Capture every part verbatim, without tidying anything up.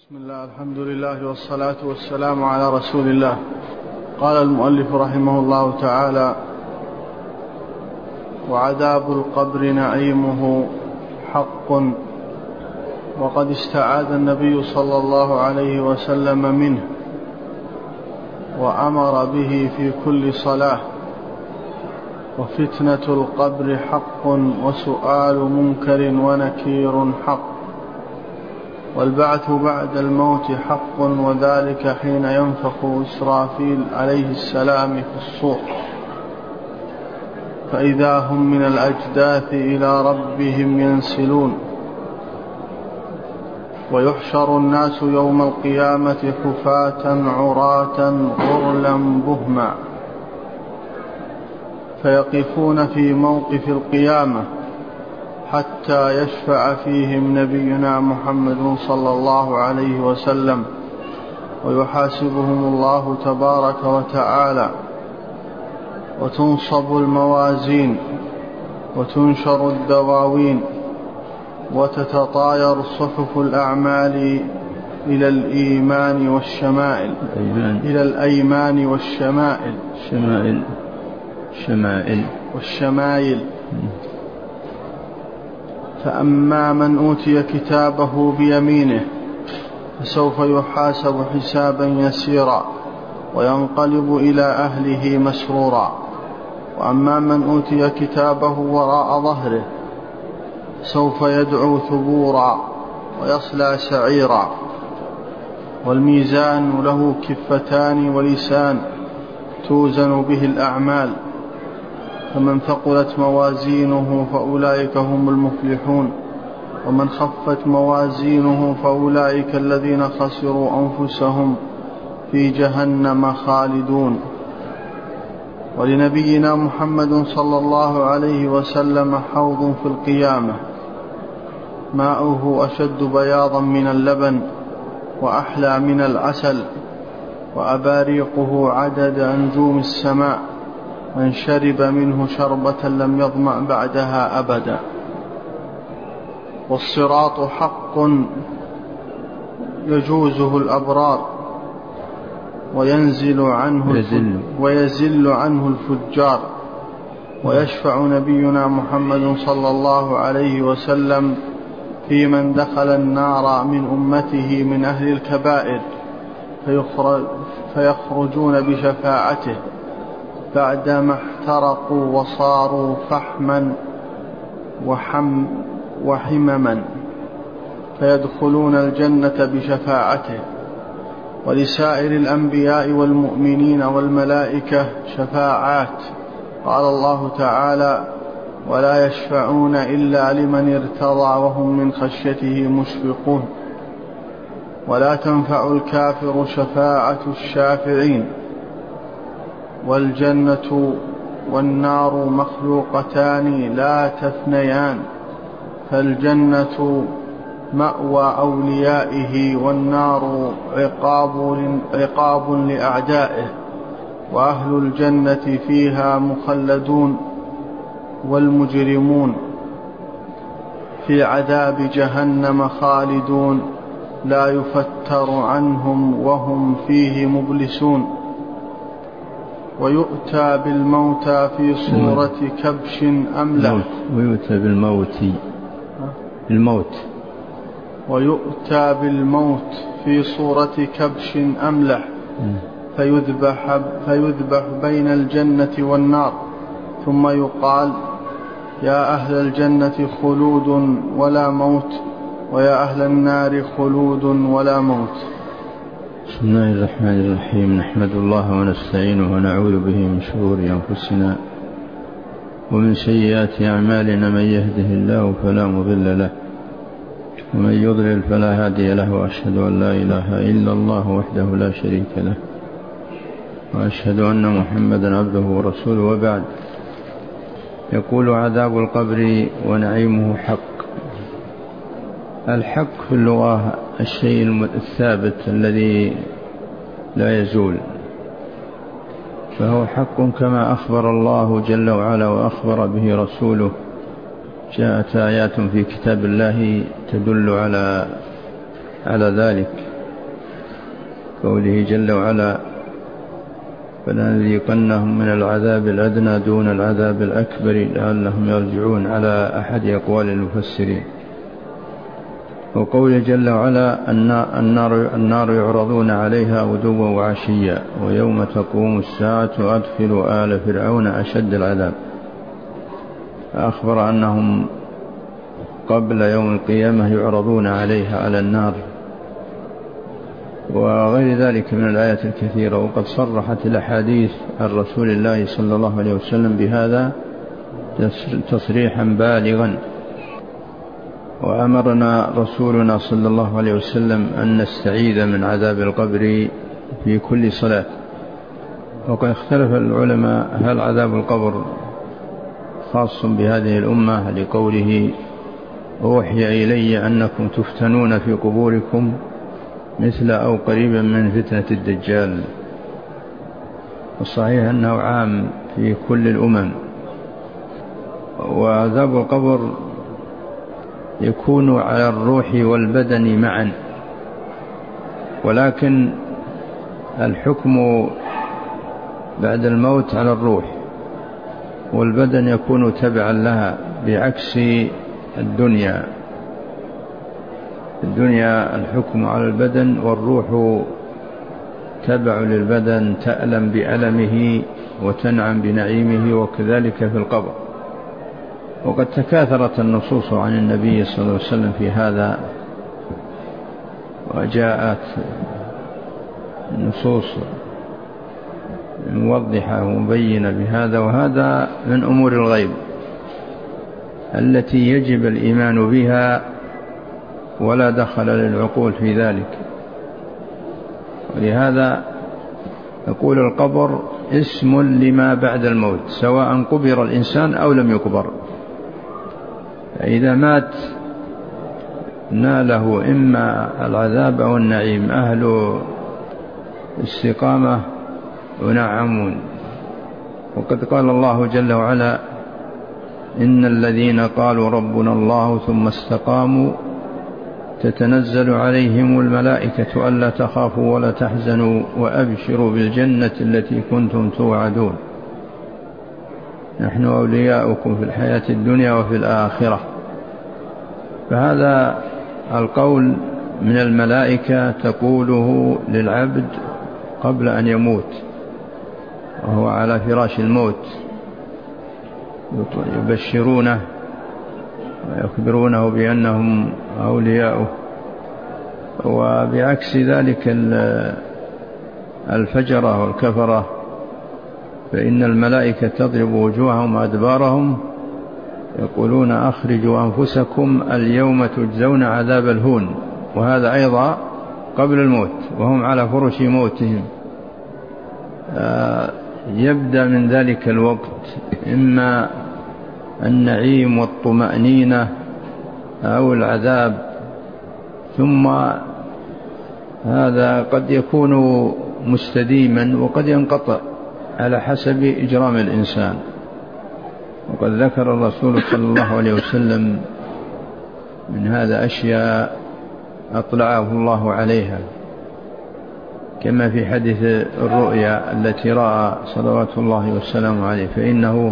بسم الله، الحمد لله والصلاة والسلام على رسول الله. قال المؤلف رحمه الله تعالى: وعذاب القبر نعيمه حق، وقد استعاذ النبي صلى الله عليه وسلم منه وأمر به في كل صلاة. وفتنة القبر حق، وسؤال منكر ونكير حق، والبعث بعد الموت حق، وذلك حين ينفخ إسرافيل عليه السلام في الصور، فإذا هم من الأجداث إلى ربهم ينسلون. ويحشر الناس يوم القيامة حفاة عراة غرلا بهما، فيقفون في موقف القيامة حتى يشفع فيهم نبينا محمد صلى الله عليه وسلم، ويحاسبهم الله تبارك وتعالى، وتنصب الموازين، وتنشر الدواوين، وتتطاير صحف الأعمال إلى الإيمان والشمائل إلى الأيمان والشمائل شمائل شمائل والشمائل فأما من أوتي كتابه بيمينه فسوف يحاسب حسابا يسيرا، وينقلب إلى أهله مسرورا. وأما من أوتي كتابه وراء ظهره سوف يدعو ثبورا ويصلى سعيرا. والميزان له كفتان ولسان توزن به الأعمال، فمن ثقلت موازينه فأولئك هم المفلحون، ومن خفت موازينه فأولئك الذين خسروا أنفسهم في جهنم خالدون. ولنبينا محمد صلى الله عليه وسلم حوض في القيامة ماؤه أشد بياضا من اللبن وأحلى من العسل، وأباريقه عدد أنجوم السماء، من شرب منه شربة لم يظمأ بعدها أبدا. والصراط حق يجوزه الأبرار، وينزل عنه يزل. ويزل عنه الفجار. ويشفع نبينا محمد صلى الله عليه وسلم في من دخل النار من أمته من أهل الكبائر، فيخرجون بشفاعته بعدما احترقوا وصاروا فحما وحم وحمما، فيدخلون الجنة بشفاعته. ولسائر الأنبياء والمؤمنين والملائكة شفاعات. قال الله تعالى: ولا يشفعون إلا لمن ارتضى وهم من خشيته مشفقون. ولا تنفع الكافر شفاعة الشافعين. والجنة والنار مخلوقتان لا تفنيان، فالجنة مأوى أوليائه، والنار عقاب, عقاب لأعدائه، وأهل الجنة فيها مخلدون، والمجرمون في عذاب جهنم خالدون لا يفتر عنهم وهم فيه مبلسون. ويؤتى بالموتى في صورة كبش أملح ويؤتى بالموت الموت ويؤتى بالموت في صورة كبش أملح فيذبح, فيذبح بين الجنة والنار، ثم يقال: يا أهل الجنة خلود ولا موت، ويا أهل النار خلود ولا موت. بسم الله الرحمن الرحيم. نحمد الله ونستعينه ونعوذ به من شرور أنفسنا ومن سيئات أعمالنا، من يهده الله فلا مضل له ومن يضلل فلا هادي له، وأشهد أن لا إله إلا الله وحده لا شريك له، وأشهد أن محمدا عبده ورسوله. وبعد، يقول: عذاب القبر ونعيمه حق. الحق في اللغة الشيء الثابت الذي لا يزول، فهو حق كما أخبر الله جل وعلا وأخبر به رسوله. جاءت آيات في كتاب الله تدل على على ذلك. قوله جل وعلا فلنذيقنهم من العذاب الأدنى دون العذاب الأكبر لعلهم يرجعون على أحد أقوال المفسرين. وقوله جل وعلا النار, النار يعرضون عليها غدوا وعشيا ويوم تقوم الساعة أدخلوا آل فرعون أشد العذاب. أخبر أنهم قبل يوم القيامة يعرضون عليها على النار وغير ذلك من الآيات الكثيرة. وقد صرحت الأحاديث عن رسول الله صلى الله عليه وسلم بهذا تصريحا بالغا. وأمرنا رسولنا صلى الله عليه وسلم أن نستعيذ من عذاب القبر في كل صلاة. وقد اختلف العلماء هل عذاب القبر خاص بهذه الأمة لقوله أوحي إلي أنكم تفتنون في قبوركم مثل أو قريبا من فتنة الدجال. والصحيح أنه عام في كل الأمم. وعذاب القبر يكون على الروح والبدن معا، ولكن الحكم بعد الموت على الروح، والبدن يكون تبعا لها بعكس الدنيا. الدنيا الحكم على البدن والروح تبع للبدن، تألم بألمه وتنعم بنعيمه، وكذلك في القبر. وقد تكاثرت النصوص عن النبي صلى الله عليه وسلم في هذا، وجاءت نصوص موضحة ومبينة بهذا. وهذا من أمور الغيب التي يجب الإيمان بها ولا دخل للعقول في ذلك. ولهذا يقول القبر اسم لما بعد الموت، سواء قبر الإنسان أو لم يقبر. فإذا مات ناله إما العذاب أو النعيم. أهل الاستقامة ينعمون. وقد قال الله جل وعلا إن الذين قالوا ربنا الله ثم استقاموا تتنزل عليهم الملائكة ألا تخافوا ولا تحزنوا وأبشروا بالجنة التي كنتم توعدون نحن أولياؤكم في الحياة الدنيا وفي الآخرة. فهذا القول من الملائكة تقوله للعبد قبل أن يموت وهو على فراش الموت، يبشرونه ويخبرونه بأنهم أولياؤه. وبعكس ذلك الفجرة والكفرة فإن الملائكة تضرب وجوههم وأدبارهم يقولون أخرجوا أنفسكم اليوم تجزون عذاب الهون. وهذا أيضا قبل الموت وهم على فرش موتهم. يبدأ من ذلك الوقت إما النعيم والطمأنينة أو العذاب، ثم هذا قد يكون مستديما وقد ينقطع على حسب إجرام الإنسان. وقد ذكر الرسول صلى الله عليه وسلم من هذا أشياء أطلعه الله عليها، كما في حديث الرؤيا التي رأى صلوات الله والسلام عليه، فإنه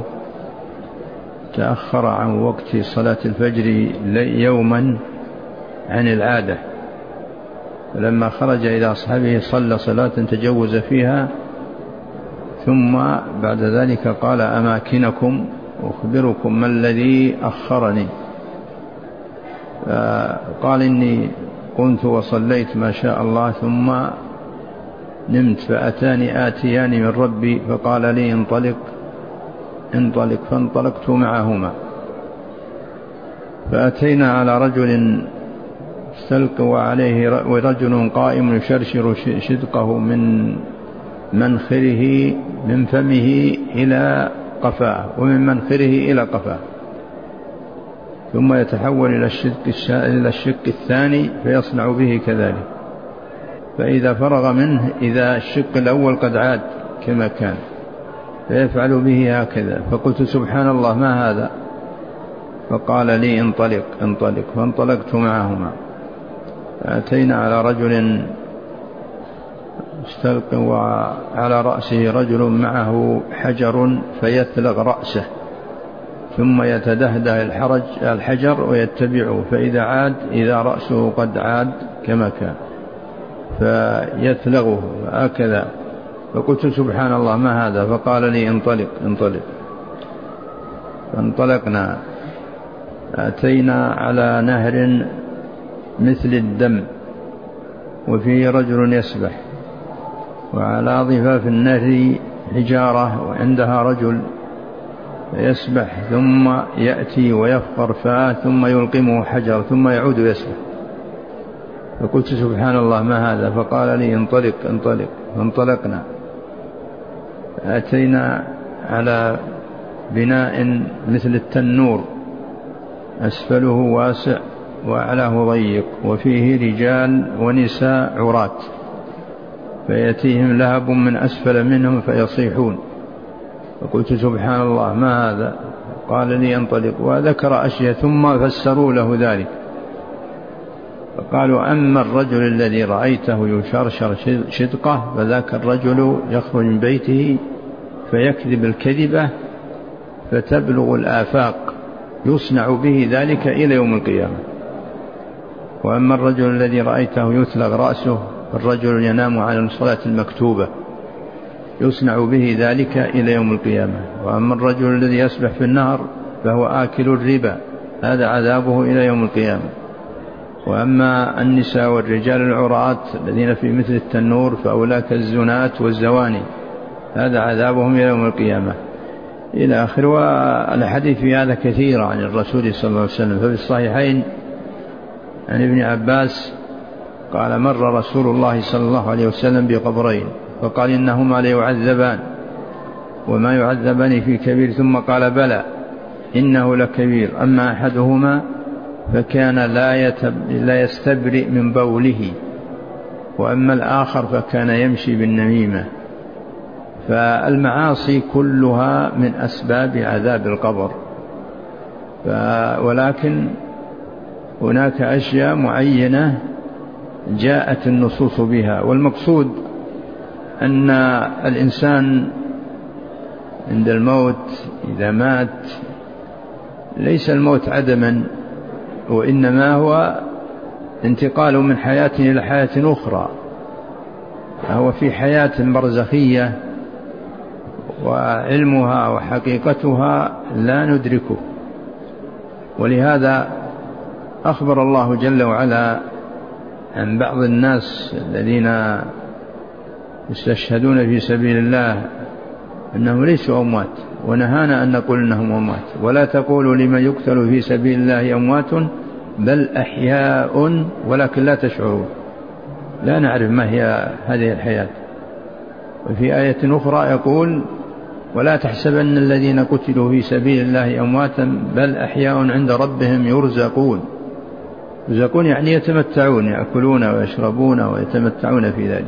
تأخر عن وقت صلاة الفجر يوما عن العادة، فلما خرج إلى أصحابه صلى صلاة تجوز فيها، ثم بعد ذلك قال أماكنكم أخبركم ما الذي أخرني. قال إني قمت وصليت ما شاء الله ثم نمت، فأتاني آتيان من ربي فقال لي انطلق انطلق فانطلقت معهما، فأتينا على رجل استلقوا عليه ورجل قائم يشرشر شدقه من منخره من فمه إلى قفاه ومن منخره إلى قفاه، ثم يتحول إلى الشق إلى الشق الثاني فيصنع به كذلك، فإذا فرغ منه إذا الشق الأول قد عاد كما كان فيفعل به هكذا. فقلت سبحان الله ما هذا؟ فقال لي انطلق انطلق فانطلقت معهما، فأتينا على رجل مستلق وعلى رأسه رجل معه حجر فيثلغ رأسه ثم يتدهده الحرج الحجر ويتبعه، فإذا عاد إذا رأسه قد عاد كما كان فيثلغه هكذا. فقلت سبحان الله ما هذا؟ فقال لي انطلق انطلق. فانطلقنا، أتينا على نهر مثل الدم وفيه رجل يسبح، وعلى ضفاف النهر حجارة وعندها رجل يسبح، ثم يأتي ويفقر فاه ثم يلقمه حجر ثم يعود يسبح. فقلت سبحان الله ما هذا؟ فقال لي انطلق انطلق. فانطلقنا، أتينا على بناء مثل التنور، أسفله واسع وأعلاه ضيق، وفيه رجال ونساء عراة، فيأتيهم لهب من أسفل منهم فيصيحون. فقلت سبحان الله ما هذا؟ قال لي انطلق، وذكر أشياء ثم فسروا له ذلك. فقالوا أما الرجل الذي رأيته يشرشر شدقه فذاك الرجل يخرج من بيته فيكذب الكذبة فتبلغ الآفاق، يصنع به ذلك إلى يوم القيامة. وأما الرجل الذي رأيته يثلغ رأسه الرجل ينام عن الصلاة المكتوبة، يصنع به ذلك إلى يوم القيامة. وأما الرجل الذي يسبح في النهر فهو آكل الربا، هذا عذابه إلى يوم القيامة. وأما النساء والرجال العراة الذين في مثل التنور فأولاك الزنات والزواني، هذا عذابهم إلى يوم القيامة إلى آخر. والحديث في هذا كثير عن الرسول صلى الله عليه وسلم. ففي الصحيحين عن ابن عباس قال مر رسول الله صلى الله عليه وسلم بقبرين فقال إنهما ليعذبان وما يعذبان في كبير، ثم قال بلى إنه لكبير، أما أحدهما فكان لا, يتب لا يستبرئ من بوله، وأما الآخر فكان يمشي بالنميمة. فالمعاصي كلها من أسباب عذاب القبر، ولكن هناك أشياء معينة جاءت النصوص بها. والمقصود أن الإنسان عند الموت إذا مات ليس الموت عدما، وإنما هو انتقال من حياة إلى حياة أخرى، فهو في حياة برزخية وعلمها وحقيقتها لا ندركه. ولهذا أخبر الله جل وعلا عن بعض الناس الذين يستشهدون في سبيل الله أنهم ليسوا أموات، ونهانا أن نقول أنهم أموات. ولا تقولوا لمن يقتل في سبيل الله أموات بل أحياء ولكن لا تشعرون، لا نعرف ما هي هذه الحياة. وفي آية أخرى يقول ولا تحسبن الذين قتلوا في سبيل الله أمواتا بل أحياء عند ربهم يرزقون. يرزقون يعني يتمتعون، يأكلون ويشربون ويتمتعون في ذلك.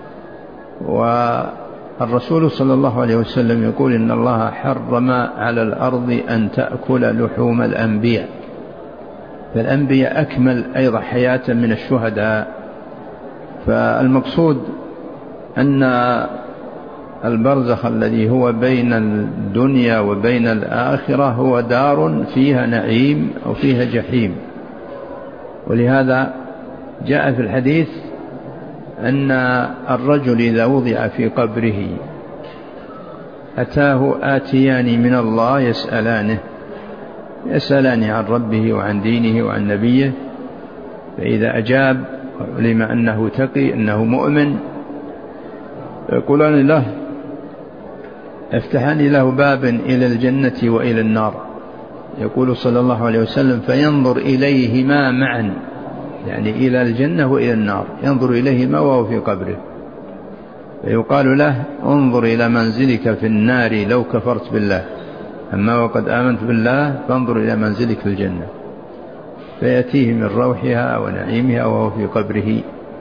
والرسول صلى الله عليه وسلم يقول إن الله حرم على الأرض أن تأكل لحوم الأنبياء، فالأنبياء أكمل أيضا حياة من الشهداء. فالمقصود أن البرزخ الذي هو بين الدنيا وبين الآخرة هو دار فيها نعيم أو فيها جحيم. ولهذا جاء في الحديث أن الرجل إذا وضع في قبره أتاه آتيان من الله يسألانه يسألانه عن ربه وعن دينه وعن نبيه، فإذا أجاب علم أنه تقي أنه مؤمن يقولان له افتحان له بابا إلى الجنة وإلى النار. يقول صلى الله عليه وسلم فينظر إليهما معا، يعني إلى الجنة وإلى النار، ينظر إليهما وهو في قبره، فيقال له انظر إلى منزلك في النار لو كفرت بالله، أما وقد آمنت بالله فانظر إلى منزلك في الجنة، فيأتيه من روحها ونعيمها وهو في قبره.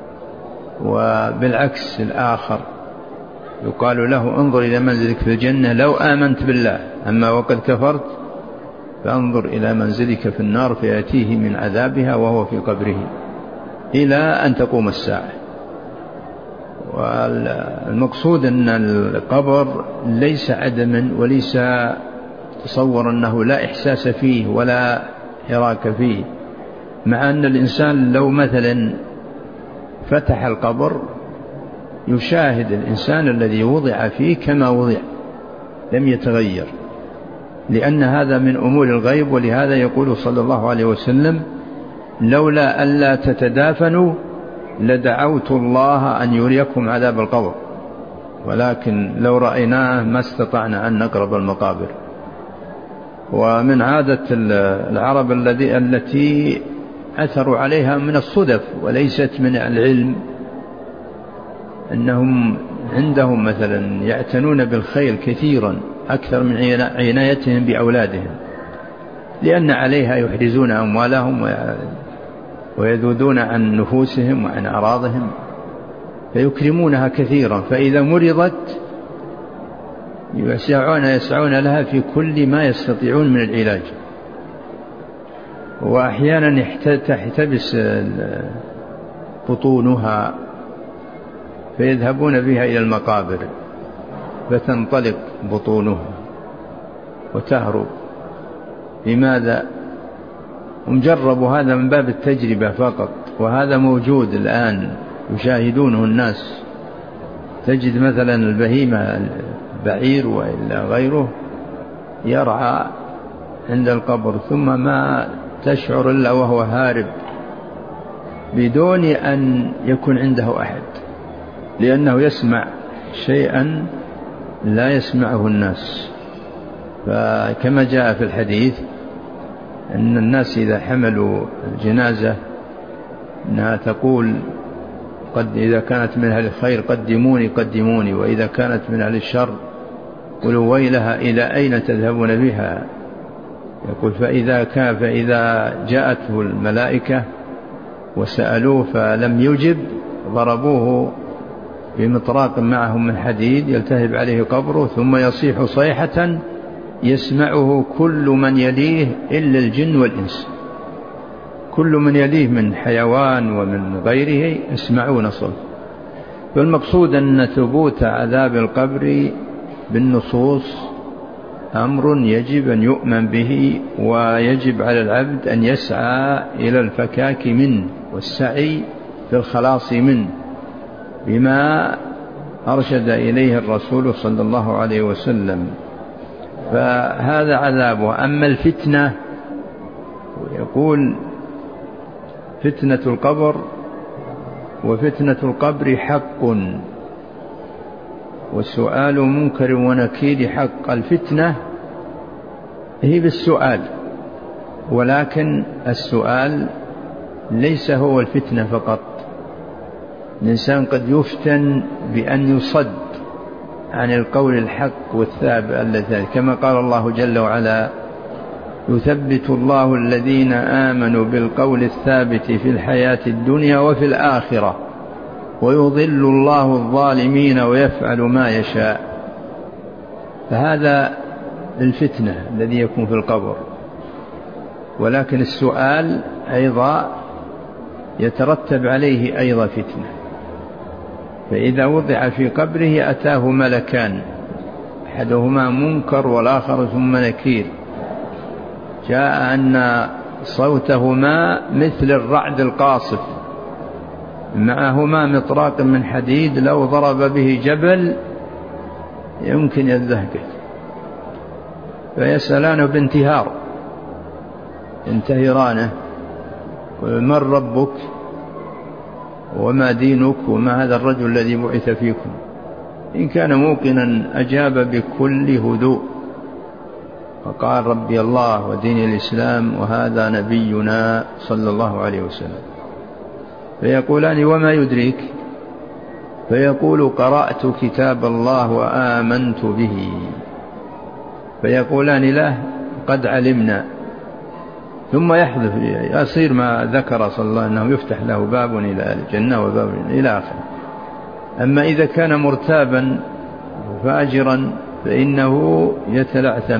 وبالعكس الآخر يقال له انظر إلى منزلك في الجنة لو آمنت بالله، أما وقد كفرت فانظر إلى منزلك في النار، فيأتيه من عذابها وهو في قبره إلى أن تقوم الساعة. والمقصود أن القبر ليس عدما، وليس تصور أنه لا إحساس فيه ولا حراك فيه، مع أن الإنسان لو مثلا فتح القبر يشاهد الإنسان الذي وضع فيه كما وضع، لم يتغير، لأن هذا من أمور الغيب. ولهذا يقول صلى الله عليه وسلم: لولا ألا تتدافنوا لدعوت الله أن يريكم عذاب القبر، ولكن لو رأيناه ما استطعنا أن نقرب المقابر. ومن عادة العرب الذي التي أثروا عليها من الصدف وليست من العلم، أنهم عندهم مثلا يعتنون بالخيل كثيرا أكثر من عنايتهم بأولادهم، لأن عليها يحرزون أموالهم ويذودون عن نفوسهم وعن أعراضهم، فيكرمونها كثيرا، فإذا مرضت يسعون يسعون لها في كل ما يستطيعون من العلاج. وأحيانا تحتبس بطونها فيذهبون بها إلى المقابر فتنطلق بطونها وتهرب. لماذا؟ ومجرب هذا من باب التجربة فقط، وهذا موجود الآن يشاهدونه الناس. تجد مثلا البهيمة البعير وإلا غيره يرعى عند القبر، ثم ما تشعر إلا وهو هارب بدون أن يكون عنده أحد، لأنه يسمع شيئا لا يسمعه الناس. فكما جاء في الحديث أن الناس إذا حملوا الجنازة أنها تقول قد إذا كانت من أهل الخير قدموني قدموني، وإذا كانت من أهل الشر قلوا ويلها إلى أين تذهبون بها. يقول فإذا كان فإذا جاءته الملائكة وسألوه فلم يجب ضربوه بمطراق معهم من حديد يلتهب عليه قبره، ثم يصيح صيحة يسمعه كل من يليه إلا الجن والإنس، كل من يليه من حيوان ومن غيره يسمعون صوت. فالمقصود أن ثبوت عذاب القبر بالنصوص أمر يجب أن يؤمن به، ويجب على العبد أن يسعى إلى الفكاك منه والسعي في الخلاص منه بما أرشد إليه الرسول صلى الله عليه وسلم. فهذا عذابه. أما الفتنة، يقول فتنة القبر وفتنة القبر حق والسؤال منكر ونكير حق. الفتنة هي بالسؤال، ولكن السؤال ليس هو الفتنة فقط. الإنسان قد يفتن بأن يصد عن القول الحق والثابت الذي كما قال الله جل وعلا: يثبت الله الذين آمنوا بالقول الثابت في الحياة الدنيا وفي الآخرة ويضل الله الظالمين ويفعل ما يشاء. فهذا الفتنة الذي يكون في القبر. ولكن السؤال أيضا يترتب عليه أيضا فتنة. فإذا وضع في قبره أتاه ملكان، أحدهما منكر والآخر ثم نكير. جاء أن صوتهما مثل الرعد القاصف، معهما مطراق من حديد لو ضرب به جبل يمكن يذهبه. فيسألانه بانتهار، ينتهرانه: من ربك وما دينك وما هذا الرجل الذي بعث فيكم؟ إن كان موقنا أجاب بكل هدوء فقال: ربي الله ودين الإسلام وهذا نبينا صلى الله عليه وسلم. فيقولان: وما يدريك؟ فيقول: قرأت كتاب الله وآمنت به. فيقولان له: قد علمنا. ثم يحذف يصير ما ذكر صلى الله عليه وسلم أنه يفتح له باب إلى الجنة وباب إلى آخره. أما إذا كان مرتابا فاجرا فإنه يتلعثم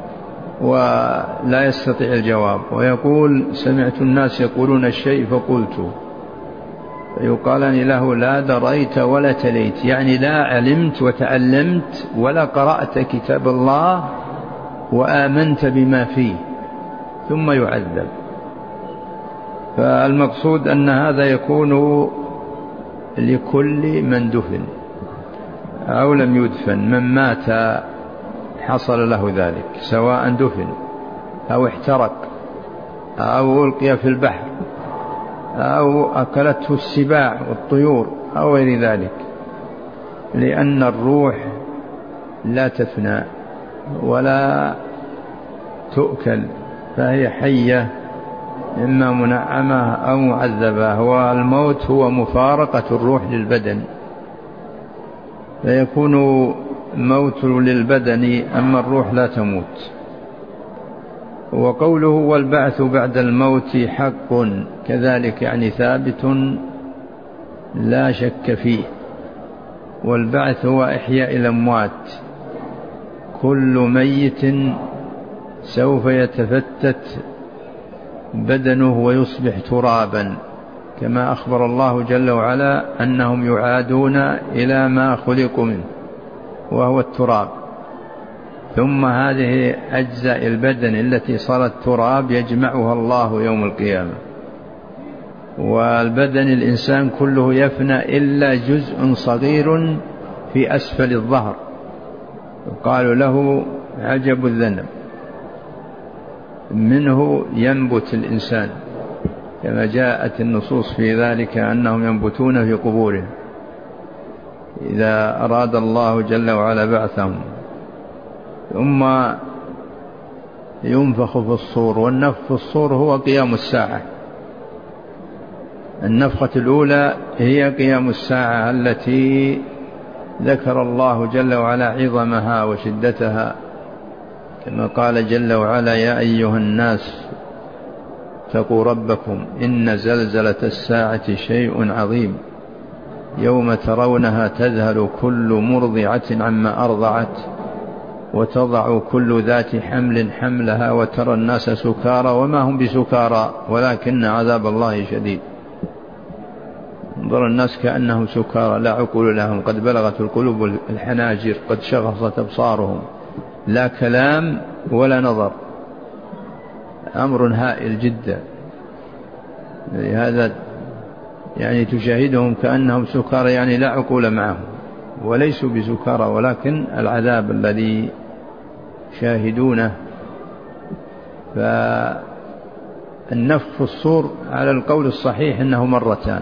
ولا يستطيع الجواب، ويقول: سمعت الناس يقولون الشيء فقلت. فيقال له لا دريت ولا تليت، يعني لا علمت وتعلمت ولا قرأت كتاب الله وآمنت بما فيه، ثم يعذب. فالمقصود أن هذا يكون لكل من دفن أو لم يدفن، من مات حصل له ذلك، سواء دفن أو احترق أو ألقي في البحر أو أكلته السباع والطيور أو غير ذلك، لأن الروح لا تفنى ولا تؤكل، فهي حية إما منعمة أو معذبة، والموت هو مفارقة الروح للبدن، فيكون موت للبدن أما الروح لا تموت. وقوله والبعث بعد الموت حق كذلك، يعني ثابت لا شك فيه. والبعث هو إحياء الأموات، كل ميت سوف يتفتت بدنه ويصبح ترابا، كما أخبر الله جل وعلا أنهم يعادون إلى ما خلقوا منه وهو التراب، ثم هذه أجزاء البدن التي صارت تراب يجمعها الله يوم القيامة. والبدن الإنسان كله يفنى إلا جزء صغير في أسفل الظهر، قالوا له عجب الذنب، منه ينبت الإنسان، كما جاءت النصوص في ذلك أنهم ينبتون في قبورهم إذا أراد الله جل وعلا بعثهم. ثم ينفخ في الصور، والنفخ في الصور هو قيام الساعة. النفخة الأولى هي قيام الساعة التي ذكر الله جل وعلا عظمها وشدتها، كما قال جل وعلا يا أيها الناس اتقوا ربكم إن زلزلة الساعة شيء عظيم يوم ترونها تذهل كل مرضعة عما أرضعت وتضع كل ذات حمل حملها وترى الناس سكارى وما هم بسكارى ولكن عذاب الله شديد. انظر الناس كأنهم سكارى لا عقول لهم، قد بلغت القلوب الحناجر، قد شخصت أبصارهم، لا كلام ولا نظر، أمر هائل جدا. لهذا يعني تشاهدهم كأنهم سكارى، يعني لا عقول معهم وليسوا بسكارى، ولكن العذاب الذي شاهدونه. فالنفخ في الصور على القول الصحيح أنه مرتان،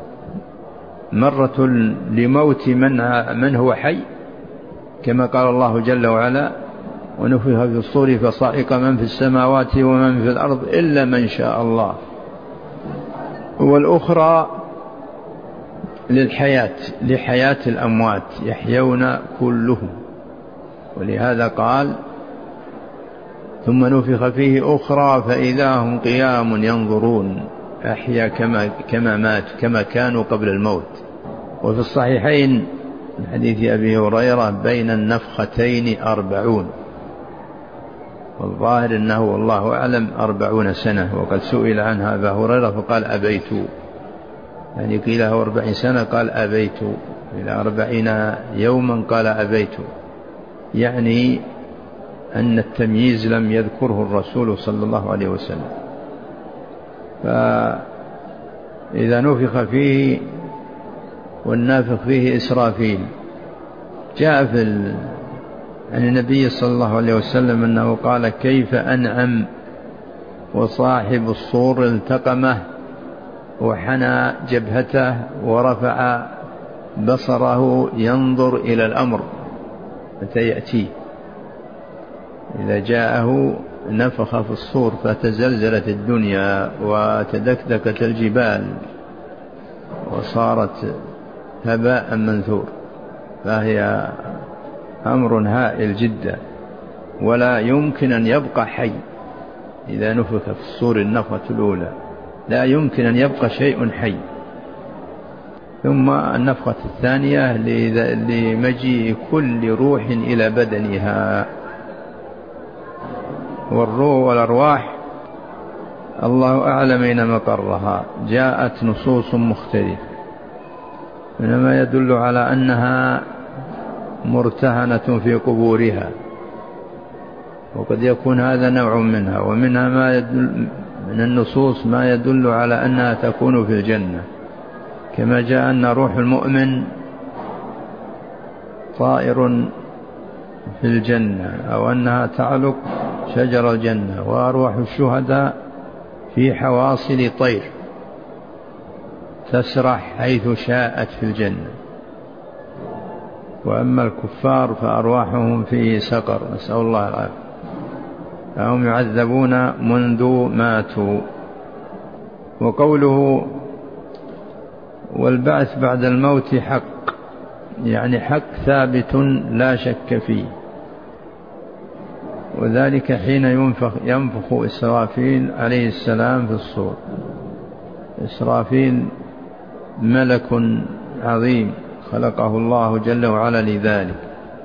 مرة لموت من, من هو حي، كما قال الله جل وعلا ونفخ في الصور فصعق من في السماوات ومن في الأرض إلا من شاء الله. والأخرى للحياة، لحياة الأموات يحيون كلهم، ولهذا قال ثم نفخ فيه أخرى فإذا هم قيام ينظرون، أحيا كما, كما مات كما كانوا قبل الموت. وفي الصحيحين من حديث أبي هريرة بين النفختين أربعون، والظاهر أنه والله أعلم أربعون سنة، وقد سئل عنها أبا هريرة فقال أبيت، يعني قيل له أربعين سنة قال أبيت، إلى أربعين يوما قال أبيت، يعني أن التمييز لم يذكره الرسول صلى الله عليه وسلم. فإذا نفخ فيه والنافخ فيه إسرافيل، جاء في ال... عن النبي صلى الله عليه وسلم أنه قال كيف أنعم وصاحب الصور التقمه وحنى جبهته ورفع بصره ينظر إلى الأمر متى يأتيه، إذا جاءه نفخ في الصور فتزلزلت الدنيا وتدكدكت الجبال وصارت هباء منثور، فهي أمر هائل جدا، ولا يمكن أن يبقى حي. إذا نفخ في الصور النفخة الأولى لا يمكن أن يبقى شيء حي. ثم النفخة الثانية لمجيء كل روح إلى بدنها، والروح والأرواح الله أعلم أين مقرها، جاءت نصوص مختلفة إنما يدل على أنها مرتهنة في قبورها، وقد يكون هذا نوع منها. ومنها ما يدل من النصوص ما يدل على أنها تكون في الجنة، كما جاء أن روح المؤمن طائر في الجنة، أو أنها تعلق شجر الجنة، وأرواح الشهداء في حواصل طير تسرح حيث شاءت في الجنة. وأما الكفار فأرواحهم في سقر، نسأل الله العافية، فهم يعذبون منذ ماتوا. وقوله والبعث بعد الموت حق، يعني حق ثابت لا شك فيه، وذلك حين ينفخ, ينفخ إسرافيل عليه السلام في الصور. إسرافيل ملك عظيم خلقه الله جل وعلا لذلك،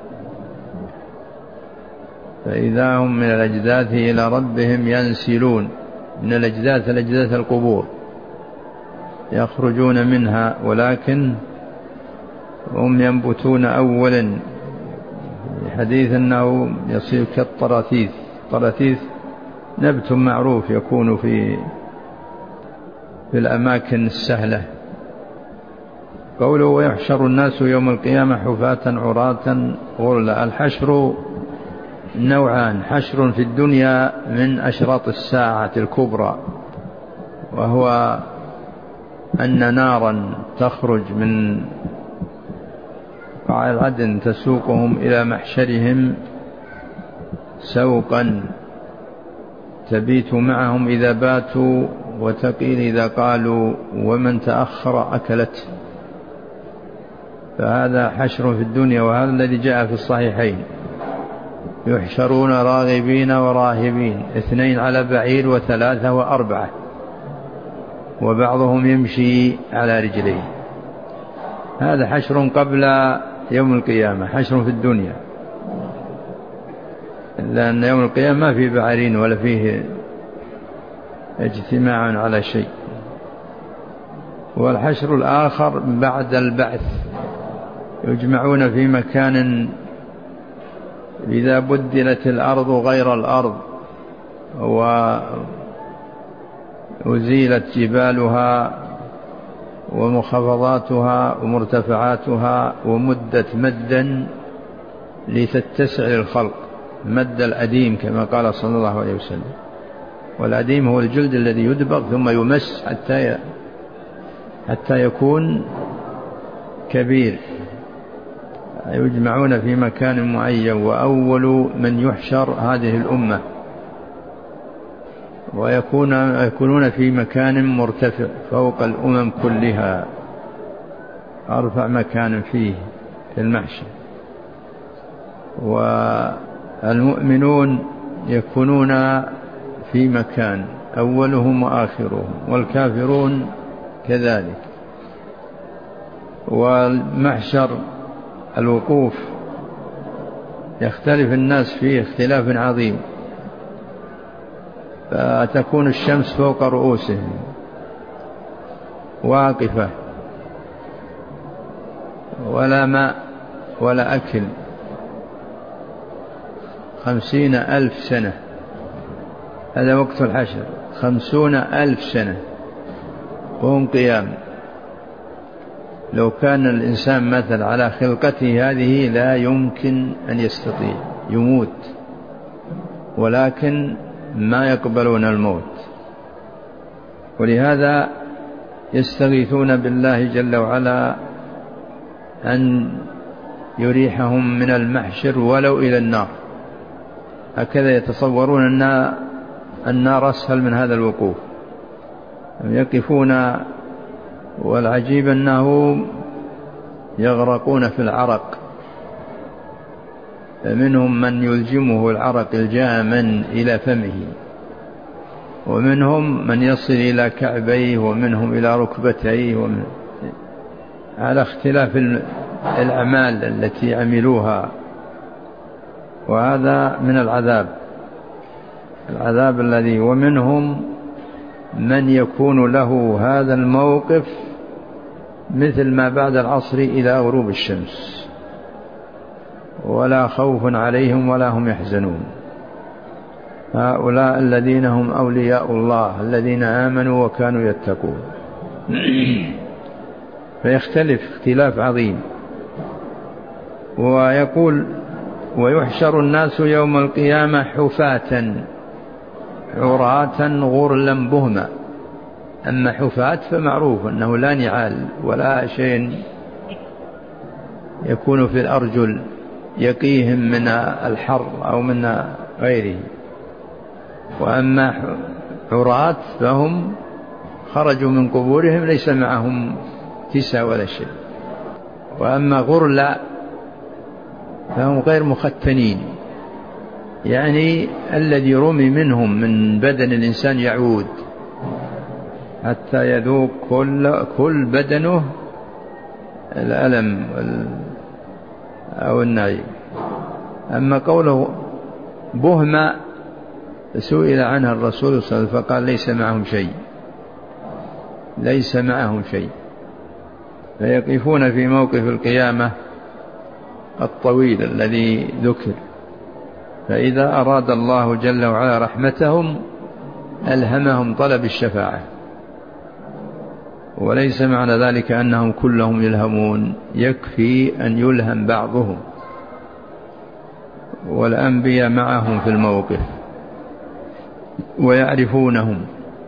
فإذا هم من الأجداث إلى ربهم ينسلون. من الأجداث الأجداث القبور يخرجون منها، ولكن هم ينبتون أولا. حديث أنه يصير كالطراثيث. الطراثيث نبت معروف يكون في في الأماكن السهلة. قوله ويحشر الناس يوم القيامة حفاة عراة غرلا. الحشر نوعان: حشر في الدنيا من أشراط الساعة الكبرى، وهو أن نارا تخرج من قاع العدن تسوقهم إلى محشرهم سوقا، تبيت معهم إذا باتوا وتقيل إذا قالوا، ومن تأخر أكلت. فهذا حشر في الدنيا، وهذا الذي جاء في الصحيحين: يحشرون راغبين وراهبين، اثنين على بعير وثلاثة وأربعة، وبعضهم يمشي على رجليه. هذا حشر قبل يوم القيامة، حشر في الدنيا، لأن يوم القيامة ما فيه بعيرين ولا فيه اجتماع على شيء. والحشر الآخر بعد البعث، يجمعون في مكان إذا بدلت الأرض غير الأرض وأزيلت جبالها ومخفضاتها ومرتفعاتها ومدت مدا لتتسع للخلق، مد الأديم كما قال صلى الله عليه وسلم. والأديم هو الجلد الذي يدبغ ثم يمس حتى حتى يكون كبير. يجمعون في مكان معين، وأول من يحشر هذه الأمة، ويكون يكونون في مكان مرتفع فوق الأمم كلها، أرفع مكان فيه في المحشر. والمؤمنون يكونون في مكان أولهم وآخرهم، والكافرون كذلك. والمحشر الوقوف يختلف الناس فيه اختلاف عظيم، فتكون الشمس فوق رؤوسهم واقفة، ولا ماء ولا أكل، خمسين ألف سنة. هذا وقت الحشر، خمسون ألف سنة وهم قيام. لو كان الإنسان مثل على خلقته هذه لا يمكن أن يستطيع، يموت، ولكن ما يقبلون الموت. ولهذا يستغيثون بالله جل وعلا أن يريحهم من المحشر ولو إلى النار. هكذا يتصورون أن النار أسهل من هذا الوقوف. يقفون، والعجيب أنه يغرقون في العرق، فمنهم من يلجمه العرق الجاما إلى فمه، ومنهم من يصل إلى كعبيه، ومنهم إلى ركبتيه، ومن على اختلاف الأعمال التي عملوها. وهذا من العذاب العذاب الذي ومنهم من يكون له هذا الموقف مثل ما بعد العصر إلى غروب الشمس، ولا خوف عليهم ولا هم يحزنون. هؤلاء الذين هم أولياء الله الذين آمنوا وكانوا يتقون. فيختلف اختلاف عظيم. ويقول ويحشر الناس يوم القيامة حفاة عراة غرلا بهما. أما حفاة فمعروف أنه لا نعال ولا شيء يكون في الأرجل يقيهم من الحر أو من غيره. وأما عراة فهم خرجوا من قبورهم ليس معهم كسى ولا شيء. وأما غرلا فهم غير مختنين، يعني الذي رمي منهم من بدن الإنسان يعود حتى يذوق كل, كل بدنه الألم أو النعيم. أما قوله بهما سئل عنها الرسول صلى الله عليه وسلم فقال ليس معهم شيء، ليس معهم شيء. فيقفون في موقف القيامة الطويل الذي ذكر. فإذا أراد الله جل وعلا رحمتهم ألهمهم طلب الشفاعة، وليس معنى ذلك أنهم كلهم يلهمون، يكفي أن يلهم بعضهم، والأنبياء معهم في الموقف ويعرفونهم.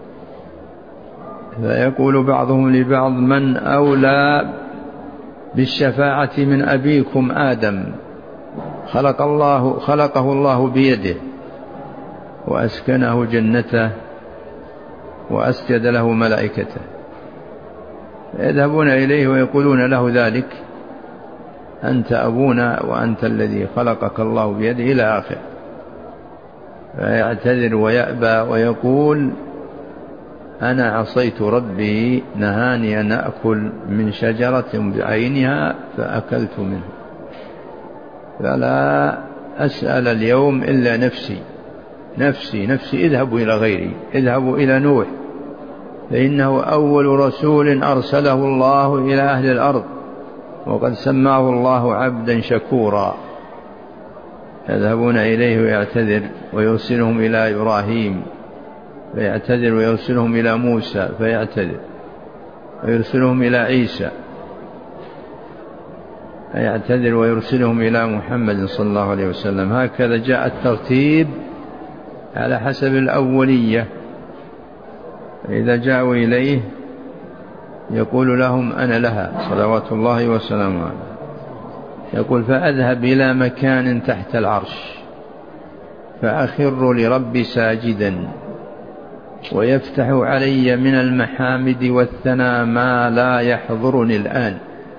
فيقول بعضهم لبعض من أولى بالشفاعة من أبيكم آدم خلق الله خلقه الله بيده وأسكنه جنته وأسجد له ملائكته. يذهبون إليه ويقولون له ذلك أنت أبونا وأنت الذي خلقك الله بيده إلى آخر. فيعتذر ويأبى ويقول أنا عصيت ربي نهاني أن أكل من شجرة بعينها فأكلت منه، فلا أسأل اليوم إلا نفسي نفسي نفسي اذهبوا إلى غيري، اذهبوا إلى نوح فإنه أول رسول أرسله الله إلى أهل الأرض وقد سماه الله عبدا شكورا. يذهبون إليه ويعتذر ويرسلهم إلى إبراهيم فيعتذر ويرسلهم إلى موسى فيعتذر ويرسلهم إلى عيسى فيعتذر ويرسلهم إلى محمد صلى الله عليه وسلم. هكذا جاء الترتيب على حسب الأولية. فإذا جاءوا إليه يقول لهم أنا لها صلوات الله وسلامه عليه. يقول فأذهب إلى مكان تحت العرش فأخر لربي ساجدا ويفتح علي من المحامد والثناء ما لا يحضرني الآن،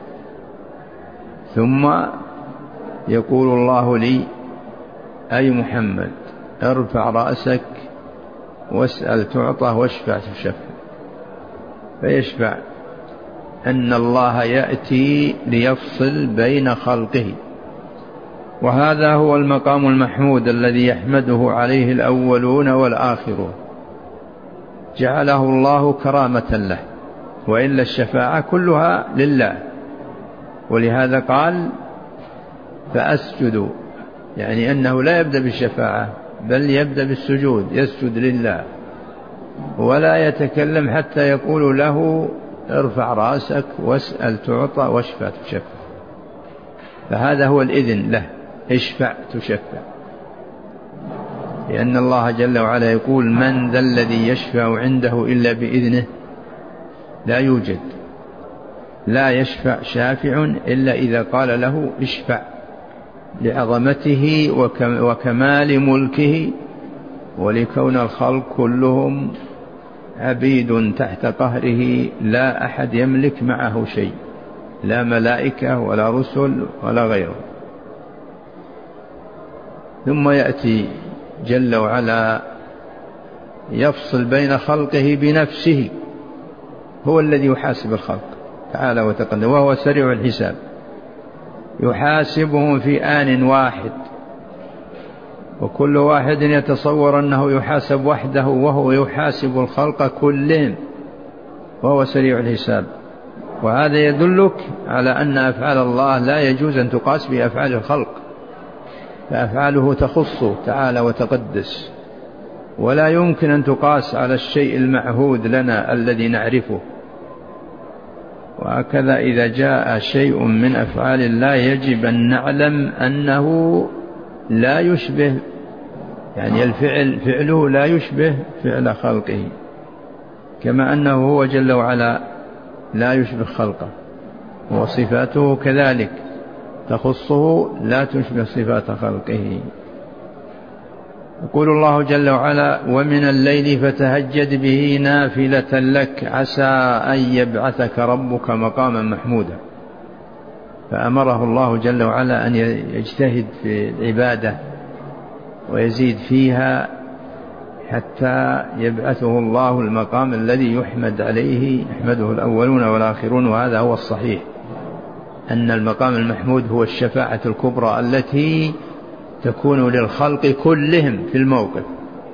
ثم يقول الله لي أي محمد ارفع رأسك واسأل تعطى واشفع تشفع. فيشفع أن الله يأتي ليفصل بين خلقه. وهذا هو المقام المحمود الذي يحمده عليه الأولون والآخرون، جعله الله كرامة له، وإلا الشفاعة كلها لله. ولهذا قال فأسجد، يعني أنه لا يبدأ بالشفاعة بل يبدأ بالسجود، يسجد لله ولا يتكلم حتى يقول له ارفع رأسك واسأل تعطى واشفع تشفع. فهذا هو الإذن له، اشفع تشفع، لأن الله جل وعلا يقول من ذا الذي يشفع عنده إلا بإذنه. لا يوجد، لا يشفع شافع إلا إذا قال له اشفع، لعظمته وكمال ملكه ولكون الخلق كلهم عبيد تحت قهره، لا أحد يملك معه شيء، لا ملائكة ولا رسل ولا غيره. ثم يأتي جل وعلا يفصل بين خلقه بنفسه، هو الذي يحاسب الخلق تعالى وتقدم، وهو سريع الحساب، يحاسبهم في آن واحد، وكل واحد يتصور أنه يحاسب وحده وهو يحاسب الخلق كلهم، وهو سريع الحساب. وهذا يدلك على أن أفعال الله لا يجوز أن تقاس بأفعال الخلق، فأفعاله تخصه تعالى وتقدس، ولا يمكن أن تقاس على الشيء المعهود لنا الذي نعرفه. وهكذا إذا جاء شيء من أفعال الله يجب أن نعلم أنه لا يشبه، يعني الفعل فعله لا يشبه فعل خلقه، كما أنه هو جل وعلا لا يشبه خلقه، وصفاته كذلك تخصه لا تشبه صفات خلقه. يقول الله جل وعلا: ومن الليل فتهجد به نافلة لك عسى أن يبعثك ربك مقاما محمودا. فأمره الله جل وعلا أن يجتهد في العبادة ويزيد فيها حتى يبعثه الله المقام الذي يحمد عليه، يحمده الأولون والآخرون. وهذا هو الصحيح، أن المقام المحمود هو الشفاعة الكبرى التي تكون للخلق كلهم في الموقف،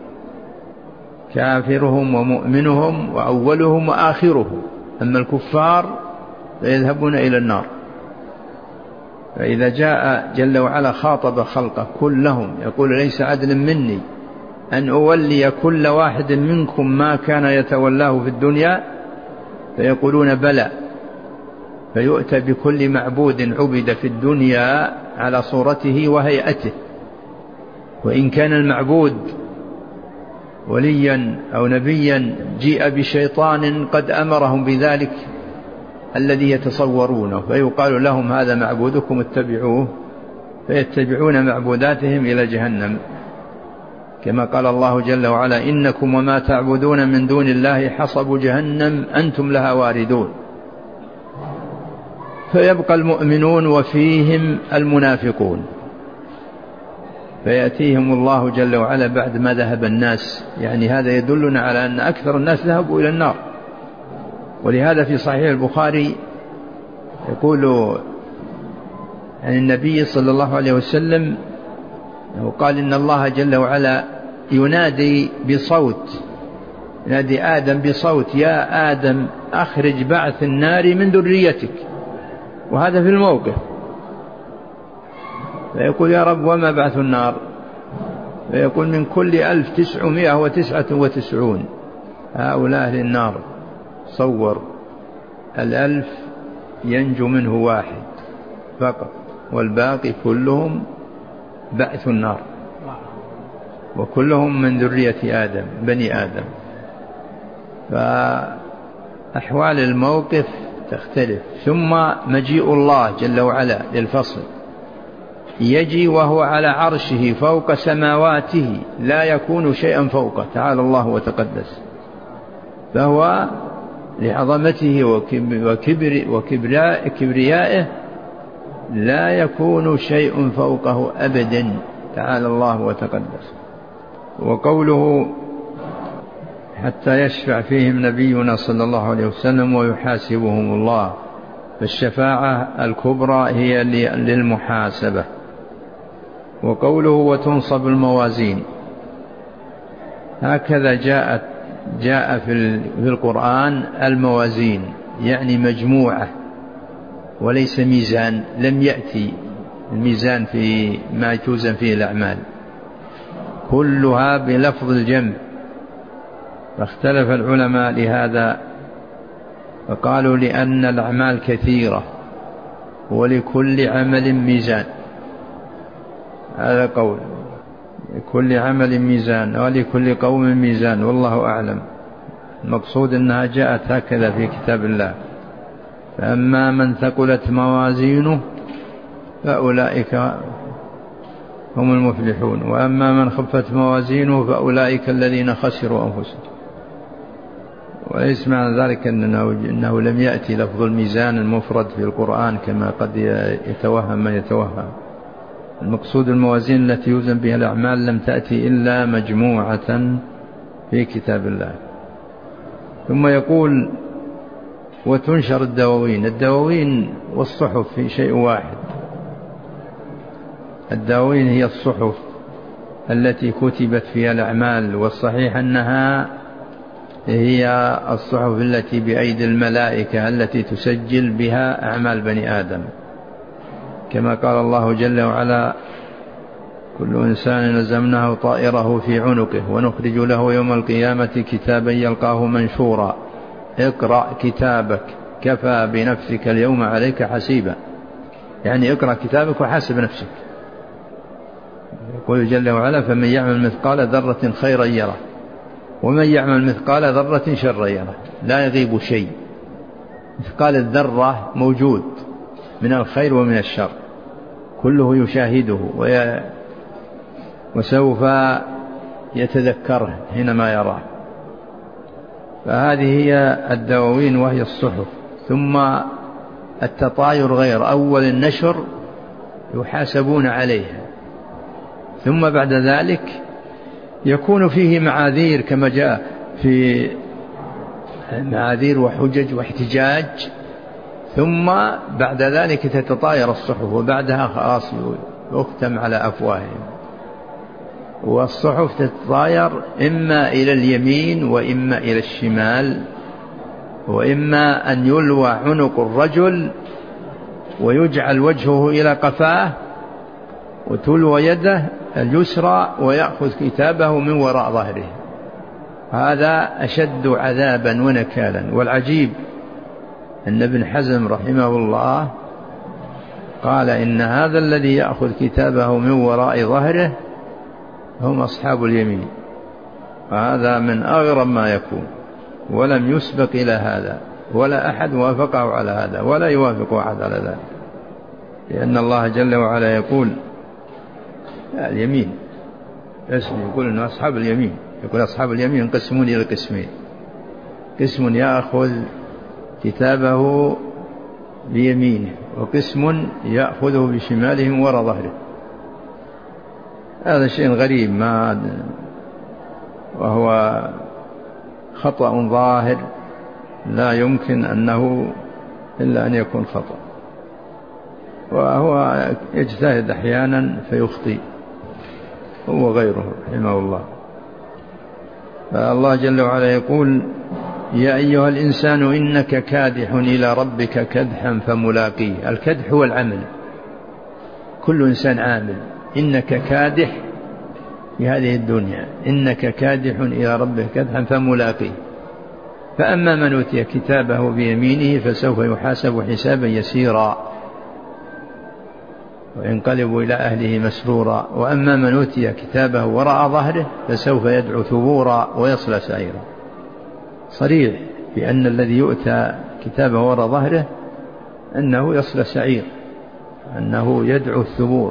كافرهم ومؤمنهم وأولهم وآخرهم. أما الكفار فيذهبون إلى النار. فإذا جاء جل وعلا خاطب خلقه كلهم يقول: ليس عدل مني أن أولي كل واحد منكم ما كان يتولاه في الدنيا، فيقولون بلى، فيؤتى بكل معبود عبد في الدنيا على صورته وهيئته، وإن كان المعبود وليا أو نبيا جيء بشيطان قد أمرهم بذلك الذي يتصورونه، فيقال لهم: هذا معبودكم اتبعوه، فيتبعون معبوداتهم إلى جهنم، كما قال الله جل وعلا: إنكم وما تعبدون من دون الله حصب جهنم أنتم لها واردون. فيبقى المؤمنون وفيهم المنافقون، فيأتيهم الله جل وعلا بعد ما ذهب الناس. يعني هذا يدلنا على أن أكثر الناس ذهبوا إلى النار. ولهذا في صحيح البخاري يقول عن النبي صلى الله عليه وسلم وقال: إن الله جل وعلا ينادي بصوت، ينادي آدم بصوت: يا آدم أخرج بعث النار من ذريتك. وهذا في الموقف. فيقول: يا رب وما بعث النار؟ فيقول: من كل ألف تسعمائة وتسعة وتسعون هؤلاء أهل النار. صور الألف ينجو منه واحد فقط، والباقي كلهم بعث النار، وكلهم من ذرية آدم، بني آدم. فأحوال الموقف تختلف. ثم مجيء الله جل وعلا للفصل، يجي وهو على عرشه فوق سماواته، لا يكون شيئا فوقه تعالى الله وتقدس، فهو لعظمته وكبر وكبريائه لا يكون شيء فوقه أبدا تعالى الله وتقدس. وقوله: حتى يشفع فيهم نبينا صلى الله عليه وسلم ويحاسبهم الله، فالشفاعة الكبرى هي للمحاسبة. وقوله: وتنصب الموازين، هكذا جاءت جاء في القرآن الموازين، يعني مجموعة وليس ميزان. لم يأتي الميزان في ما توزن فيه الأعمال، كلها بلفظ الجمع. فاختلف العلماء لهذا، فقالوا: لأن الأعمال كثيرة ولكل عمل ميزان. هذا قول، لكل عمل ميزان ولكل قوم ميزان، والله أعلم. المقصود أنها جاءت هكذا في كتاب الله. فأما من ثقلت موازينه فأولئك هم المفلحون، وأما من خفت موازينه فأولئك الذين خسروا أنفسهم. وليس معنى ذلك أنه, إنه لم يأتي لفظ الميزان المفرد في القرآن كما قد يتوهم من يتوهم. المقصود الموازين التي يوزن بها الأعمال لم تأتي إلا مجموعة في كتاب الله. ثم يقول: وتنشر الدواوين. الدواوين والصحف في شيء واحد. الدواوين هي الصحف التي كتبت فيها الأعمال، والصحيح أنها هي الصحف التي بأيدي الملائكة التي تسجل بها أعمال بني آدم، كما قال الله جل وعلا: كل إنسان نزمناه طائره في عنقه ونخرج له يوم القيامة كتابا يلقاه منشورا اقرأ كتابك كفى بنفسك اليوم عليك حسيبا. يعني اقرأ كتابك وحاسب نفسك. يقول جل وعلا: فمن يعمل مثقال ذرة خيرا يره ومن يعمل مثقال ذرة شرا يره. لا يغيب شيء، مثقال الذرة موجود من الخير ومن الشر، كله يشاهده وي... وسوف يتذكره حينما يراه. فهذه هي الدواوين وهي الصحف. ثم التطاير غير أول النشر يحاسبون عليها، ثم بعد ذلك يكون فيه معاذير كما جاء في معاذير وحجج واحتجاج، ثم بعد ذلك تتطاير الصحف وبعدها خلاص يختم على أفواههم. والصحف تتطاير إما إلى اليمين وإما إلى الشمال، وإما أن يلوى عنق الرجل ويجعل وجهه إلى قفاه وتلوى يده اليسرى ويأخذ كتابه من وراء ظهره. هذا أشد عذابا ونكالا. والعجيب أن ابن حزم رحمه الله قال إن هذا الذي يأخذ كتابه من وراء ظهره هم أصحاب اليمين. وهذا من أغرب ما يكون، ولم يسبق إلى هذا ولا أحد وافقه على هذا ولا يوافق أحد على ذلك، لأن الله جل وعلا يقول اليمين اسم، يقول أنه أصحاب اليمين، يقول أصحاب اليمين ينقسمون إلى قسمين: قسم يأخذ كتابه بيمينه وقسم يأخذه بشماله من وراء ظهره. هذا شيء غريب ما وهو خطأ ظاهر لا يمكن أنه إلا أن يكون خطأ، وهو يجتهد أحيانا فيخطئ هو غيره رحمه الله. فالله جل وعلا يقول: يا أيها الإنسان إنك كادح إلى ربك كدحا فملاقيه. الكدح هو العمل، كل إنسان عامل. إنك كادح في هذه الدنيا، إنك كادح إلى ربك كدحا فملاقيه. فأما من أوتي كتابه بيمينه فسوف يحاسب حسابا يسيرا وينقلب إلى أهله مسرورا، وأما من أوتي كتابه وراء ظهره فسوف يدعو ثبورا ويصلى سعيرا. صريح بأن الذي يؤتى كتابه وراء ظهره أنه يصلى سعير، أنه يدعو الثبور،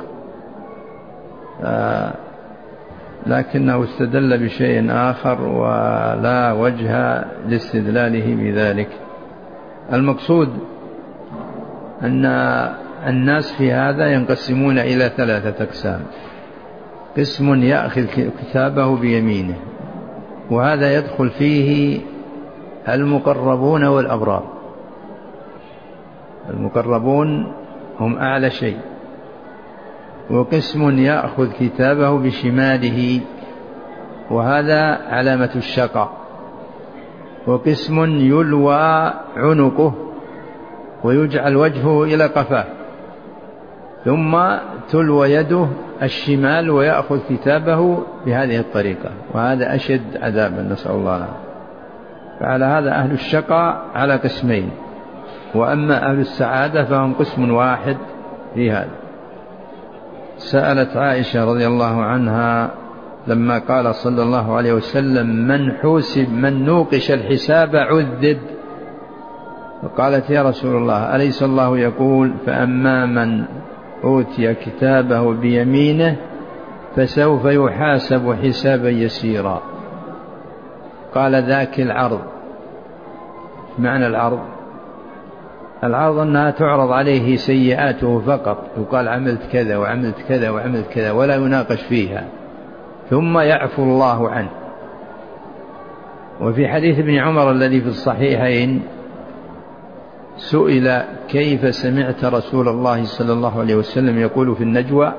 لكنه استدل بشيء آخر ولا وجه لاستدلاله بذلك. المقصود أن الناس في هذا ينقسمون إلى ثلاثة أقسام: قسم يأخذ كتابه بيمينه، وهذا يدخل فيه المقربون والأبرار. المقربون هم أعلى شيء. وقسم يأخذ كتابه بشماله، وهذا علامة الشقاء. وقسم يلوى عنقه ويجعل وجهه إلى قفاه، ثم تلوى يده الشمال ويأخذ كتابه بهذه الطريقة، وهذا أشد عذابا، نسأل الله العافية. فعلى هذا أهل الشقاء على قسمين، وأما أهل السعادة فهم قسم واحد في هذا. سألت عائشة رضي الله عنها لما قال صلى الله عليه وسلم: من حوسب من نوقش الحساب عذب، فقالت: يا رسول الله أليس الله يقول: فأما من أوتي كتابه بيمينه فسوف يحاسب حسابا يسيرا. قال: ذاك العرض. معنى العرض؟ العرض أنها تعرض عليه سيئاته فقط، يقال عملت كذا وعملت كذا وعملت كذا ولا يناقش فيها، ثم يعفو الله عنه. وفي حديث ابن عمر الذي في الصحيحين سئل: كيف سمعت رسول الله صلى الله عليه وسلم يقول في النجوى؟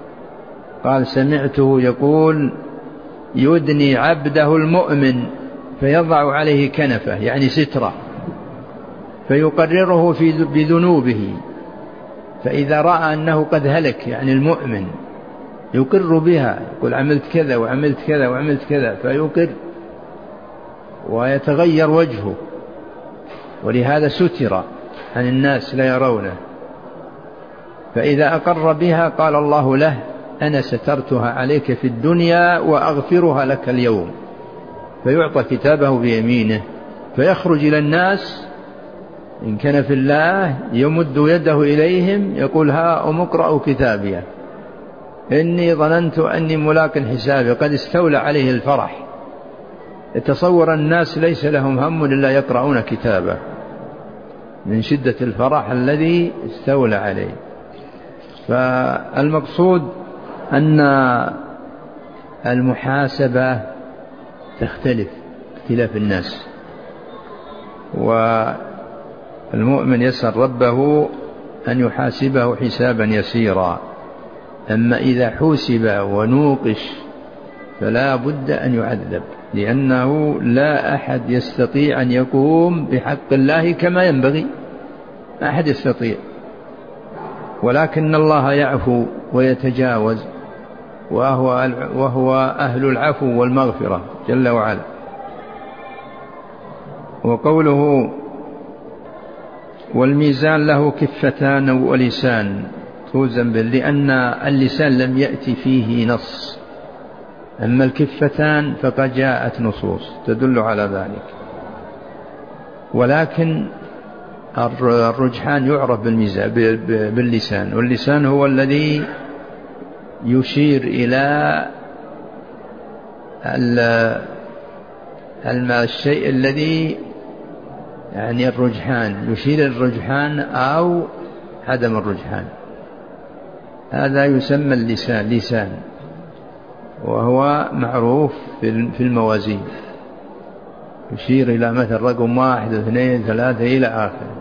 قال: سمعته يقول: يدني عبده المؤمن فيضع عليه كنفة يعني سترة، فيقرره في بذنوبه، فإذا رأى أنه قد هلك يعني المؤمن يقر بها، يقول عملت كذا وعملت كذا وعملت كذا، فيقر ويتغير وجهه، ولهذا ستر عن الناس لا يرونه. فإذا أقر بها قال الله له أنا سترتها عليك في الدنيا وأغفرها لك اليوم، فيعطى كتابه بيمينه فيخرج إلى الناس إن كان في الله، يمد يده إليهم يقول ها أم اقرأوا كتابي إني ظننت أني ملاق حسابي، قد استولى عليه الفرح، يتصور الناس ليس لهم هم إلا يقرؤون كتابه من شدة الفرح الذي استولى عليه. فالمقصود أن المحاسبة تختلف اختلاف الناس، والمؤمن يسأل ربه أن يحاسبه حسابا يسيرا، أما إذا حوسب ونوقش فلا بد أن يعذب، لأنه لا أحد يستطيع أن يقوم بحق الله كما ينبغي، ما أحد يستطيع، ولكن الله يعفو ويتجاوز، وهو, وهو أهل العفو والمغفرة جل وعلا. وقوله والميزان له كفتان ولسان توزن به، لأن اللسان لم يأتي فيه نص، أما الكفتان فقد جاءت نصوص تدل على ذلك، ولكن الرجحان يعرف بالميزان باللسان، واللسان هو الذي يشير إلى الشيء الذي يعني الرجحان، يشير الرجحان أو عدم الرجحان، هذا يسمى اللسان لسان، وهو معروف في الموازين، يشير إلى مثل رقم واحد اثنين ثلاثة إلى آخره.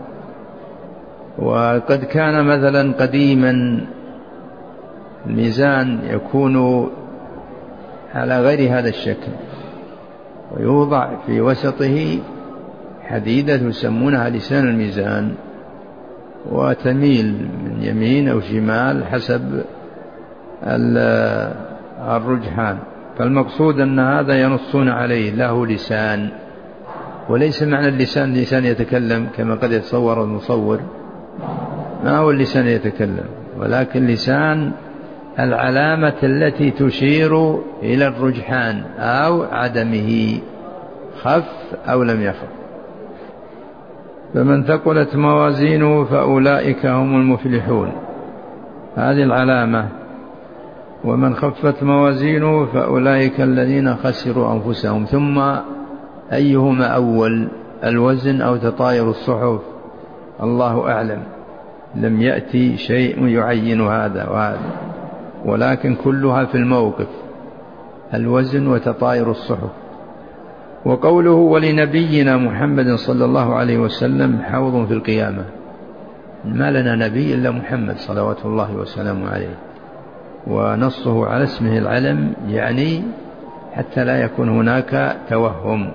وقد كان مثلا قديما الميزان يكون على غير هذا الشكل، ويوضع في وسطه حديدة يسمونها لسان الميزان، وتميل من يمين أو شمال حسب الرجحان. فالمقصود أن هذا ينصون عليه له لسان، وليس معنى اللسان لسان يتكلم كما قد يتصور المصور، ما هو اللسان يتكلم، ولكن لسان العلامة التي تشير إلى الرجحان أو عدمه، خف أو لم يخف. فمن ثقلت موازينه فأولئك هم المفلحون، هذه العلامة. ومن خفت موازينه فأولئك الذين خسروا أنفسهم. ثم أيهما أول، الوزن أو تطاير الصحف؟ الله أعلم، لم يأتي شيء يعين هذا وهذا، ولكن كلها في الموقف، الوزن وتطاير الصحف. وقوله ولنبينا محمد صلى الله عليه وسلم حوض في القيامة، ما لنا نبي إلا محمد صلوات الله وسلامه عليه، ونصه على اسمه العلم يعني حتى لا يكون هناك توهم.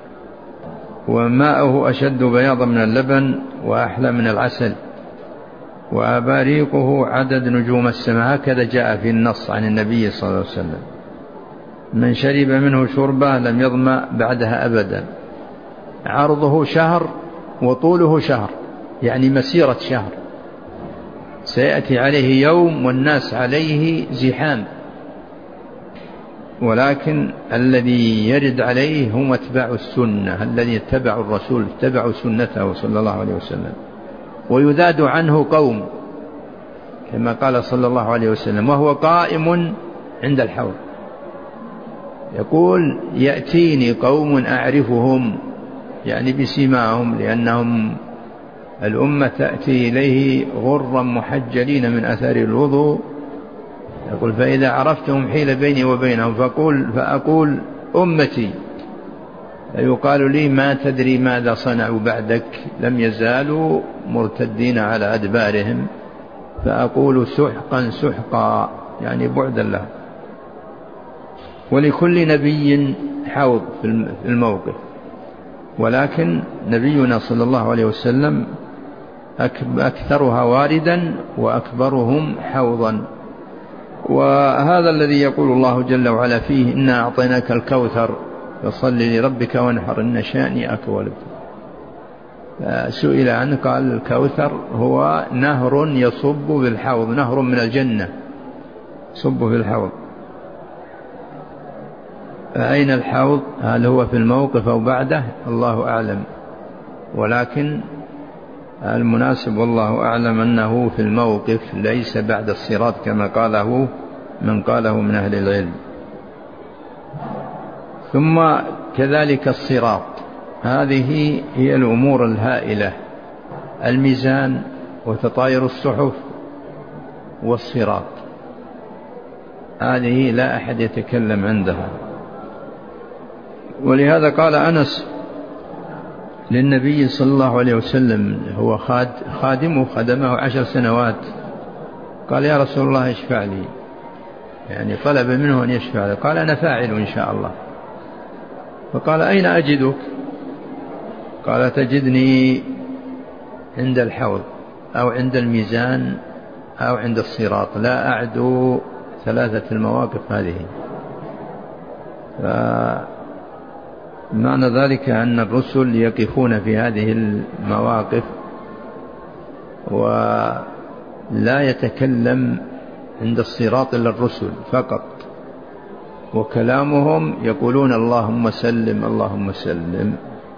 وماءه أشد بياضا من اللبن وأحلى من العسل، وأباريقه عدد نجوم السماء، هكذا جاء في النص عن النبي صلى الله عليه وسلم. من شرب منه شربة لم يظمأ بعدها أبدا. عرضه شهر وطوله شهر، يعني مسيرة شهر، سيأتي عليه يوم والناس عليه زحام، ولكن الذي يرد عليه هم اتباع السنة، الذي اتبعوا الرسول اتبعوا سنته صلى الله عليه وسلم. ويذاد عنه قوم كما قال صلى الله عليه وسلم وهو قائم عند الحوض، يقول يأتيني قوم أعرفهم، يعني بسيماهم، لأنهم الأمة تأتي إليه غرا محجلين من أثر الوضوء، يقول فإذا عرفتهم حيل بيني وبينهم فأقول, فأقول أمتي، فيقال لي ما تدري ماذا صنعوا بعدك، لم يزالوا مرتدين على أدبارهم، فأقول سحقا سحقا، يعني بعدا له. ولكل نبي حوض في الموقف، ولكن نبينا صلى الله عليه وسلم أكثرها واردا وأكبرهم حوضا. وهذا الذي يقول الله جل وعلا فيه: إنا أعطيناك الكوثر فصل لربك وانحر إن شانئك هو الأبتر. سئل عنه قال: الكوثر هو نهر يصب بالحوض، نهر من الجنة يصب في الحوض. فأين الحوض؟ هل هو في الموقف أو بعده؟ الله أعلم، ولكن المناسب والله أعلم أنه في الموقف ليس بعد الصراط كما قاله من قاله من أهل العلم. ثم كذلك الصراط، هذه هي الأمور الهائلة: الميزان وتطاير الصحف والصراط، هذه لا أحد يتكلم عندها. ولهذا قال أنس للنبي صلى الله عليه وسلم، هو خادمه خدمه عشر سنوات، قال: يا رسول الله اشفع لي، يعني طلب منه أن يشفع له. قال: أنا فاعل إن شاء الله. فقال: أين أجدك؟ قال: تجدني عند الحوض أو عند الميزان أو عند الصراط، لا أعدو ثلاثة المواقف هذه. معنى ذلك أن الرسل يقفون في هذه المواقف ولا يتكلم عند الصراط إلا الرسل فقط، وكلامهم يقولون: اللهم سلم اللهم سلم.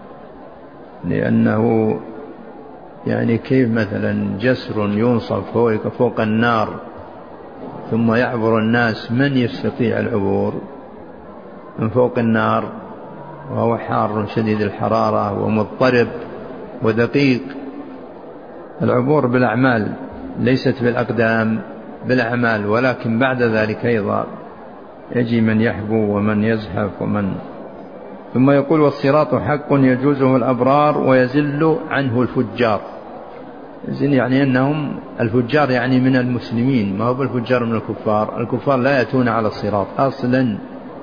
لأنه يعني كيف مثلا جسر ينصب فوق, فوق النار ثم يعبر الناس، من يستطيع العبور من فوق النار وهو حار شديد الحرارة ومضطرب ودقيق؟ العبور بالأعمال ليست بالأقدام، بالأعمال، ولكن بعد ذلك أيضا يجي من يحبو ومن يزحف ومن. ثم يقول: والصراط حق يجوزه الأبرار ويزل عنه الفجار. يزل يعني أنهم الفجار يعني من المسلمين، ما هو الفجار من الكفار. الكفار لا يأتون على الصراط أصلا،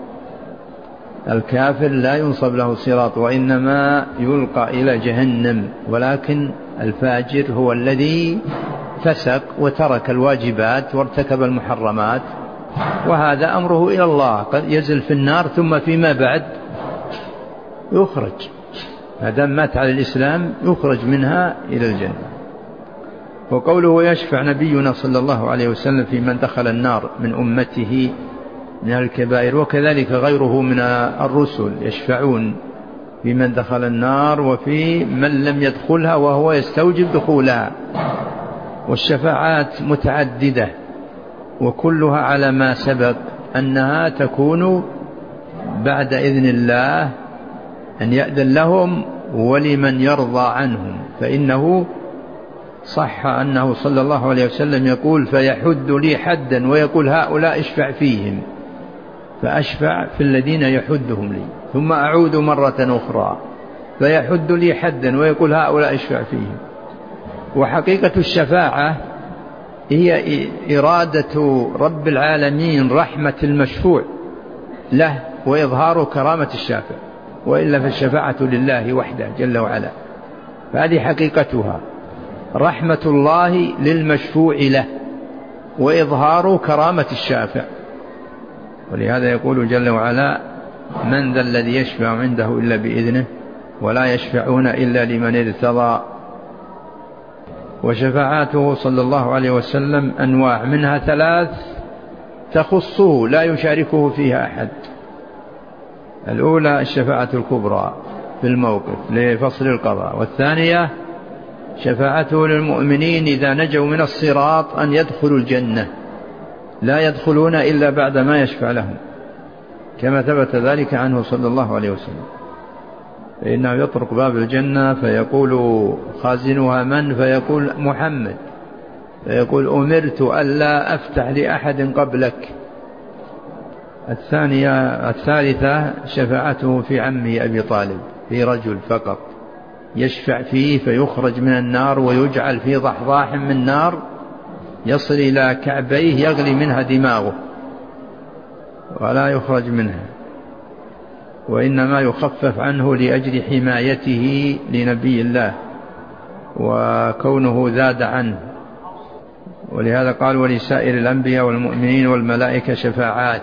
الكافر لا ينصب له صراط وإنما يلقى إلى جهنم، ولكن الفاجر هو الذي فسق وترك الواجبات وارتكب المحرمات، وهذا أمره إلى الله، قد يزل في النار ثم فيما بعد يخرج، ما دام مات على الإسلام يخرج منها إلى الجنة. وقوله: يشفع نبينا صلى الله عليه وسلم في من دخل النار من أمته من الكبائر، وكذلك غيره من الرسل يشفعون في من دخل النار وفي من لم يدخلها وهو يستوجب دخولها. والشفاعات متعددة وكلها على ما سبق أنها تكون بعد إذن الله أن يأذن لهم ولمن يرضى عنهم. فإنه صح أنه صلى الله عليه وسلم يقول: فيحد لي حدا ويقول: هؤلاء اشفع فيهم، فأشفع في الذين يحدهم لي، ثم أعود مرة أخرى فيحد لي حدا ويقول: هؤلاء اشفع فيهم. وحقيقة الشفاعة هي إرادة رب العالمين رحمة المشفوع له وإظهار كرامة الشافع، وإلا فالشفاعة لله وحده جل وعلا. فهذه حقيقتها رحمة الله للمشفوع له وإظهار كرامة الشافع. ولهذا يقول جل وعلا: من ذا الذي يشفع عنده إلا بإذنه ولا يشفعون إلا لمن ارتضى. وشفاعاته صلى الله عليه وسلم أنواع، منها ثلاث تخصه لا يشاركه فيها أحد. الأولى الشفاعة الكبرى في الموقف لفصل القضاء، والثانية شفاعته للمؤمنين إذا نجوا من الصراط أن يدخلوا الجنة، لا يدخلون إلا بعد ما يشفع لهم، كما ثبت ذلك عنه صلى الله عليه وسلم. فإنه يطرق باب الجنة فيقول خازنها: من؟ فيقول: محمد. فيقول: أمرت ألا أفتح لأحد قبلك. الثانية الثالثة شفاعته في عمه أبي طالب، في رجل فقط يشفع فيه فيخرج من النار ويجعل في ضحضاح من نار يصل إلى كعبيه يغلي منها دماغه ولا يخرج منها. وإنما يخفف عنه لأجل حمايته لنبي الله وكونه زاد عنه. ولهذا قال ولسائر الأنبياء والمؤمنين والملائكة شفاعات.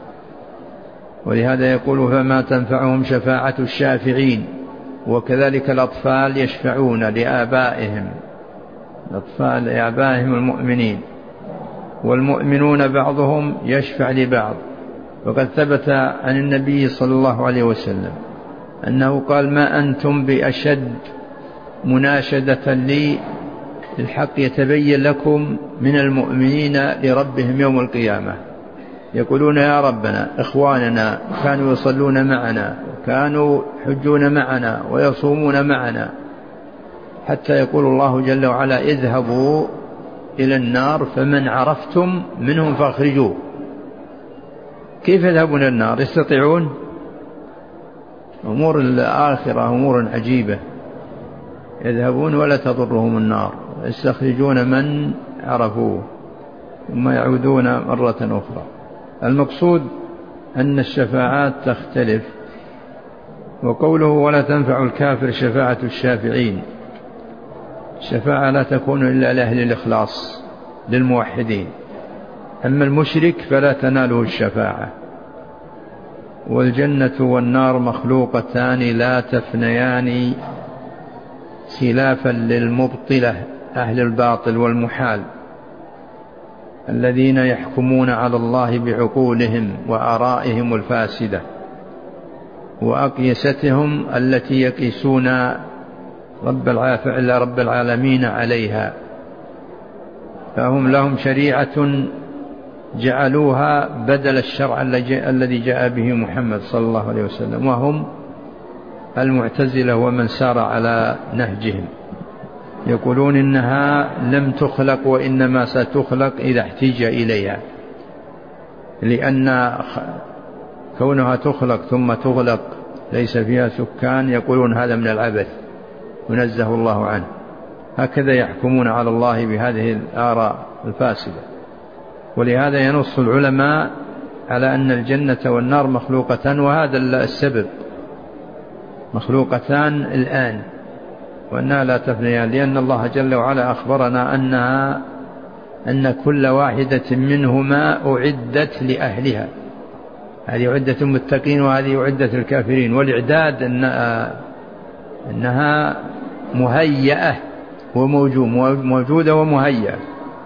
ولهذا يقول فما تنفعهم شفاعة الشافعين. وكذلك الأطفال يشفعون لآبائهم، الأطفال لآبائهم المؤمنين، والمؤمنون بعضهم يشفع لبعض. وقد ثبت عن النبي صلى الله عليه وسلم أنه قال ما أنتم بأشد مناشدة لي الحق يتبين لكم من المؤمنين لربهم يوم القيامة، يقولون يا ربنا إخواننا كانوا يصلون معنا وكانوا يحجون معنا ويصومون معنا، حتى يقول الله جل وعلا اذهبوا إلى النار فمن عرفتم منهم فاخرجوه. كيف يذهبون إلى النار؟ يستطيعون؟ أمور الآخرة أمور عجيبة، يذهبون ولا تضرهم النار، يستخرجون من عرفوه ثم يعودون مرة أخرى. المقصود أن الشفاعات تختلف. وقوله ولا تنفع الكافر شفاعة الشافعين، الشفاعة لا تكون إلا لأهل الإخلاص للموحدين، أما المشرك فلا تناله الشفاعة. والجنة والنار مخلوقتان لا تفنيان، خلافا للمبطلة أهل الباطل والمحال الذين يحكمون على الله بعقولهم وآرائهم الفاسدة وأقيستهم التي يقيسون رب فعل رب العالمين عليها. فهم لهم شريعة جعلوها بدل الشرع الذي جاء به محمد صلى الله عليه وسلم، وهم المعتزلة ومن سار على نهجهم. يقولون إنها لم تخلق وإنما ستخلق إذا احتيج إليها، لأن كونها تخلق ثم تغلق ليس فيها سكان يقولون هذا من العبث ينزه الله عنه. هكذا يحكمون على الله بهذه الآراء الفاسدة. ولهذا ينص العلماء على أن الجنة والنار مخلوقتان، وهذا السبب، مخلوقتان الآن وأنها لا تفنيان، لأن الله جل وعلا أخبرنا أنها أن كل واحدة منهما أعدت لأهلها، هذه عدة المتقين وهذه عدة الكافرين. والإعداد أنها مهيئة وموجودة ومهيئة.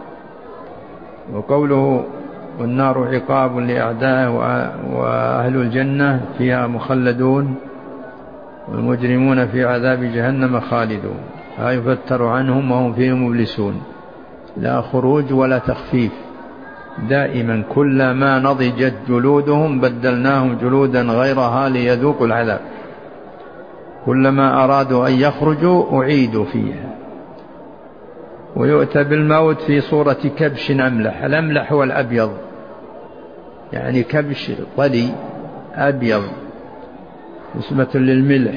وقوله والنار عقاب لأعدائه وأهل الجنة فيها مخلدون والمجرمون في عذاب جهنم خالدون، لا يفتر عنهم وهم فيه مبلسون. لا خروج ولا تخفيف، دائما كلما نضجت جلودهم بدلناهم جلودا غيرها ليذوقوا العذاب، كلما أرادوا أن يخرجوا أعيدوا فيها. ويؤتى بالموت في صورة كبش أملح، الأملح هو الأبيض، يعني كبش طلي أبيض نسبة للملح.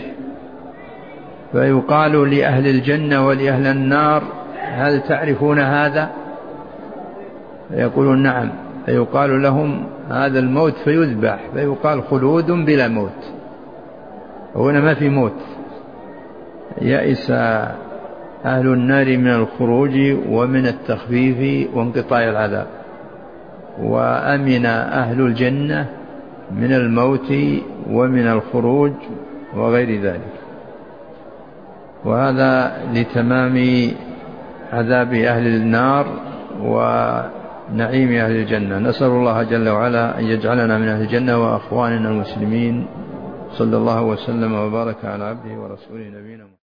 فيقال لأهل الجنة ولأهل النار هل تعرفون هذا؟ فيقولون نعم. فيقال لهم هذا الموت فيذبح، فيقال خلود بلا موت، هنا ما في موت. يئس أهل النار من الخروج ومن التخفيف وانقطاع العذاب، وأمن أهل الجنة من الموت ومن الخروج وغير ذلك. وهذا لتمام عذاب أهل النار ونعيم أهل الجنة. نسأل الله جل وعلا أن يجعلنا من أهل الجنة وأخواننا المسلمين. صلى الله وسلم وبارك على عبده ورسوله نبينا محمد.